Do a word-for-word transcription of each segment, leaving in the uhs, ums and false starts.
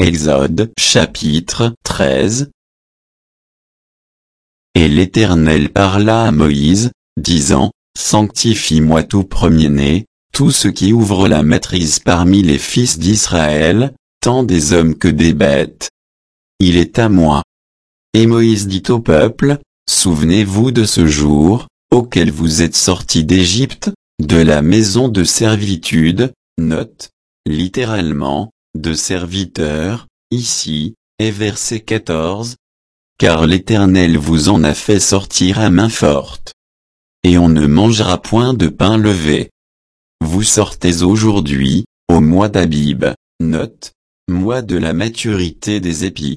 Exode chapitre treize. Et l'Éternel parla à Moïse, disant, Sanctifie-moi tout premier-né, tout ce qui ouvre la maîtrise parmi les fils d'Israël, tant des hommes que des bêtes. Il est à moi. Et Moïse dit au peuple, Souvenez-vous de ce jour, auquel vous êtes sortis d'Égypte, de la maison de servitude, note, littéralement, de serviteur, ici, et verset quatorze. Car l'Éternel vous en a fait sortir à main forte. Et on ne mangera point de pain levé. Vous sortez aujourd'hui, au mois d'Abib, note, mois de la maturité des épis.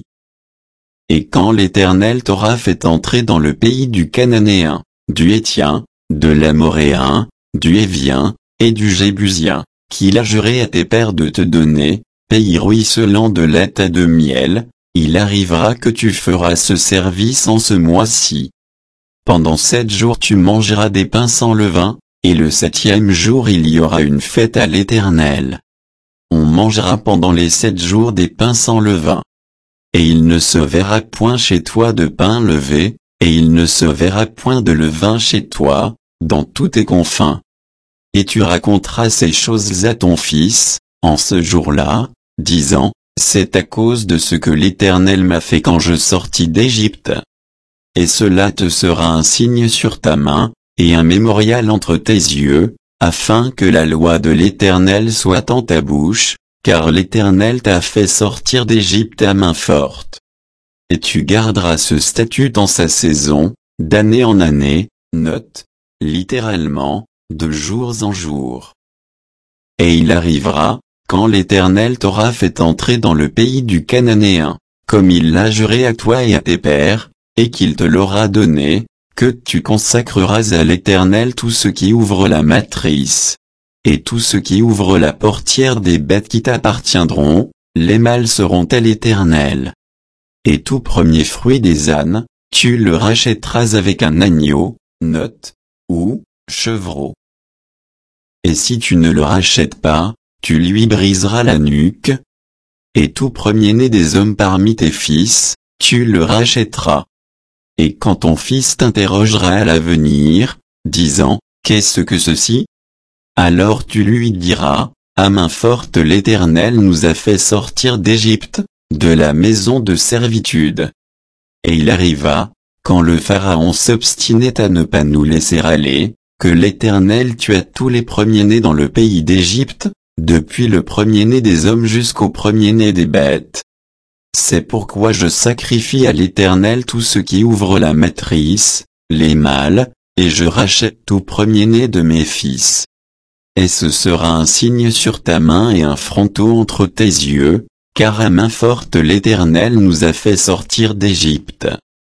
Et quand l'Éternel t'aura fait entrer dans le pays du Cananéen, du Héthien, de l'Amoréen, du Hévien, et du Jébusien, qu'il a juré à tes pères de te donner, pays ruisselant de lait et de miel, il arrivera que tu feras ce service en ce mois-ci. Pendant sept jours tu mangeras des pains sans levain, et le septième jour il y aura une fête à l'Éternel. On mangera pendant les sept jours des pains sans levain. Et il ne se verra point chez toi de pain levé, et il ne se verra point de levain chez toi, dans tous tes confins. Et tu raconteras ces choses à ton fils, en ce jour-là, disant, C'est à cause de ce que l'Éternel m'a fait quand je sortis d'Égypte. Et cela te sera un signe sur ta main, et un mémorial entre tes yeux, afin que la loi de l'Éternel soit en ta bouche, car l'Éternel t'a fait sortir d'Égypte à main forte. Et tu garderas ce statut en sa saison, d'année en année, note, littéralement, de jours en jours. Et il arrivera, quand l'Éternel t'aura fait entrer dans le pays du Cananéen, comme il l'a juré à toi et à tes pères, et qu'il te l'aura donné, que tu consacreras à l'Éternel tout ce qui ouvre la matrice, et tout ce qui ouvre la portière des bêtes qui t'appartiendront, les mâles seront à l'Éternel. Et tout premier fruit des ânes, tu le rachèteras avec un agneau, note, ou, chevreau. Et si tu ne le rachètes pas, tu lui briseras la nuque. Et tout premier-né des hommes parmi tes fils, tu le rachèteras. Et quand ton fils t'interrogera à l'avenir, disant, Qu'est-ce que ceci? Alors tu lui diras, À main forte l'Éternel nous a fait sortir d'Égypte, de la maison de servitude. Et il arriva, quand le Pharaon s'obstinait à ne pas nous laisser aller, que l'Éternel tua tous les premiers-nés dans le pays d'Égypte, depuis le premier-né des hommes jusqu'au premier-né des bêtes. C'est pourquoi je sacrifie à l'Éternel tout ce qui ouvre la matrice, les mâles, et je rachète tout premier-né de mes fils. Et ce sera un signe sur ta main et un fronteau entre tes yeux, car à main forte l'Éternel nous a fait sortir d'Égypte.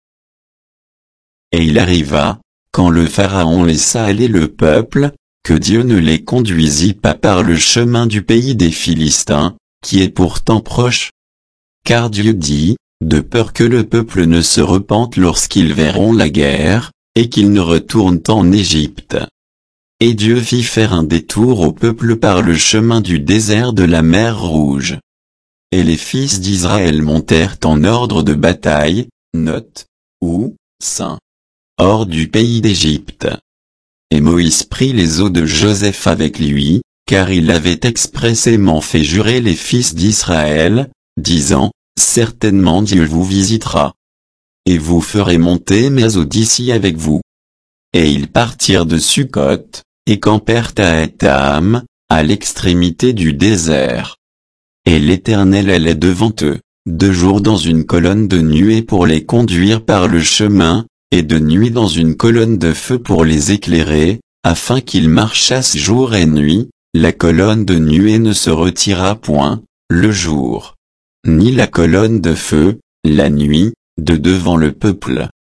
Et il arriva, quand le Pharaon laissa aller le peuple, que Dieu ne les conduisit pas par le chemin du pays des Philistins, qui est pourtant proche. Car Dieu dit, de peur que le peuple ne se repente lorsqu'ils verront la guerre, et qu'ils ne retournent en Égypte. Et Dieu fit faire un détour au peuple par le chemin du désert de la mer Rouge. Et les fils d'Israël montèrent en ordre de bataille, note, ou, saint, hors du pays d'Égypte. Et Moïse prit les os de Joseph avec lui, car il avait expressément fait jurer les fils d'Israël, disant, Certainement Dieu vous visitera. Et vous ferez monter mes os d'ici avec vous. Et ils partirent de Sukkot, et campèrent à Étham, à l'extrémité du désert. Et l'Éternel allait devant eux, de jour dans une colonne de nuée pour les conduire par le chemin, et de nuit dans une colonne de feu pour les éclairer, afin qu'ils marchassent jour et nuit, la colonne de nuée ne se retira point, le jour, ni la colonne de feu, la nuit, de devant le peuple.